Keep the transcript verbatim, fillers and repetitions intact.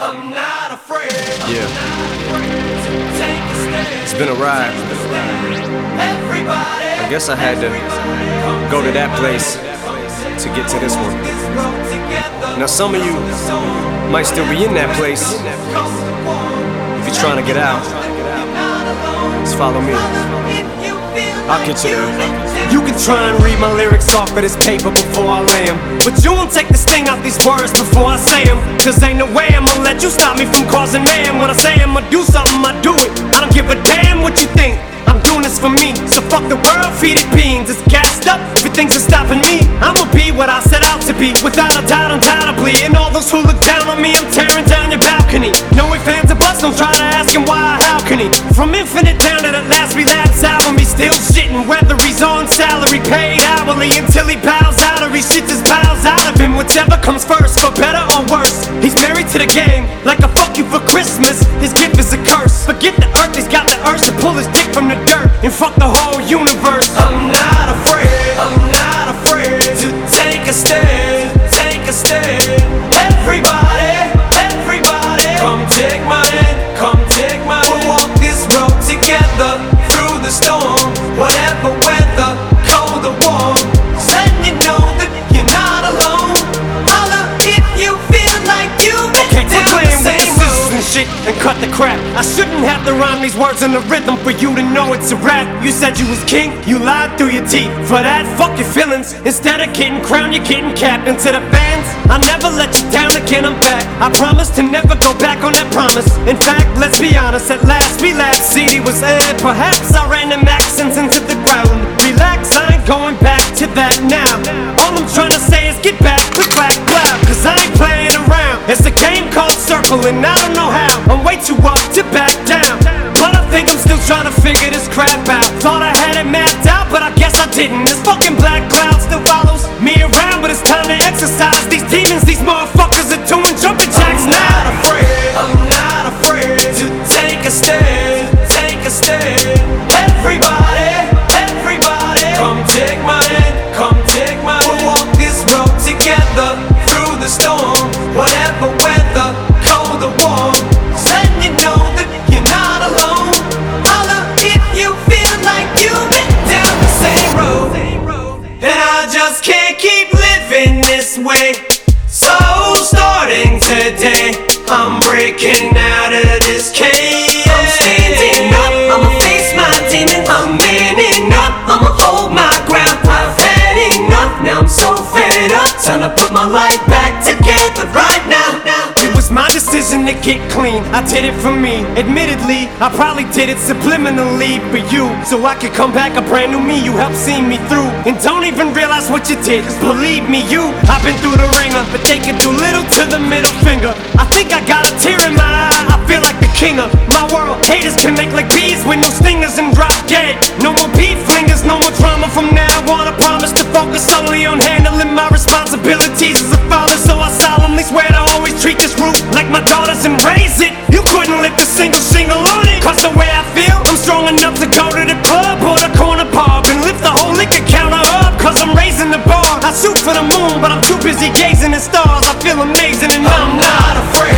I'm not afraid. Yeah. Take a stand. It's been a ride. Everybody. I guess I had to go to that place to get to this one. Now some of you might still be in that place. If you're trying to get out, just follow me. I'll get you there. You can try and read my lyrics off of this paper before I lay 'em, but you won't take the sting out these words before I say 'em. Cause ain't no way I'ma let you stop me from causing mayhem. When I say I'ma do something, I do it. I don't give a damn what you think. I'm doing this for me, so fuck the world, feed it beans. It's gassed up, everything's are stopping me. I'ma be what I set out to be, without a doubt, undoubtedly. And all those who look down on me, I'm tearing down your balcony. No ifs, ands, or buts, don't try to ask him why or how can he. From infinite down to the last relapse album, he's still shitting. Whether he's on salary, paid hourly, until he bows out or he shit just bows out of him. Whichever comes first, for better or worse. He's married to the game, like a fuck you for Christmas. His gift is a curse. Forget the earth, he's got the urge to pull his dick from the dirt and fuck the whole universe. I'm not afraid, I'm not afraid to take a stand, take a stand. Everybody, everybody, come take my hand, come take my hand. We'll walk this road together through the storm, whatever weather, cold or warm. So letting you know that you're not alone. Holla if you feel like you've been Okay, down quit playing the with the same scissors road. and shit and cut the crap. I shouldn't have to rhyme these words in the rhythm for you to know it's a rap. You said you was king, you lied through your teeth. For that, fuck your feelings. Instead of getting crowned, you're getting capped. And to the fans, I never let you down again, I'm back. I promise to never go back on that promise. In fact, let's be honest, at last we laughed. C D was eh, perhaps I ran them accents into the ground. Relax, I ain't going back to that now. All I'm trying to say is get back, click, clack, clap. Cause I ain't playing around. It's a game called Circle and I don't know how. I'm way too up to back down, but I think I'm still trying to figure this crap out. Thought I had it mapped out, but I guess I didn't. This fucking black cloud still follows me around, but it's time to exercise these demons. These motherfuckers are doing jumping jacks I'm now. not afraid, I'm not afraid to take a stand, take a stand. Everybody, everybody, come take my hand, come take my hand. We'll walk this road together through the storm, whatever weather, cold or warm. So letting you know that you're not alone. Holla if you feel like you've been down the same road. And I just can't keep living this way. So starting today, I'm breaking out of this cage. I'm standing up, I'ma face my demons. I'm manning up, I'ma hold my ground. I've had enough, now I'm so fed up. Time to put my life back together right now. It was my decision to get clean, I did it for me. Admittedly, I probably did it subliminally for you, so I could come back a brand new me. You helped see me through, and don't even realize what you did. Cause believe me, you, I've been through the ringer, but they can do little to the middle finger. I think I got a tear in my eye, I feel like the king of my world. Haters can make like bees with no stingers and drop dead. No more beef flingers, no more drama from now on. I promise to focus solely on handling my responsibilities as a father. So I solemnly swear to always treat this root like my daughters and raise it. You couldn't lift a single shingle on it. Cause the way I feel, I'm strong enough to go to the club or the corner pub and lift the whole liquor counter up. Cause I'm raising the bar. I shoot for the moon, but I'm too busy gazing at stars. I feel amazing and I'm I'm not afraid.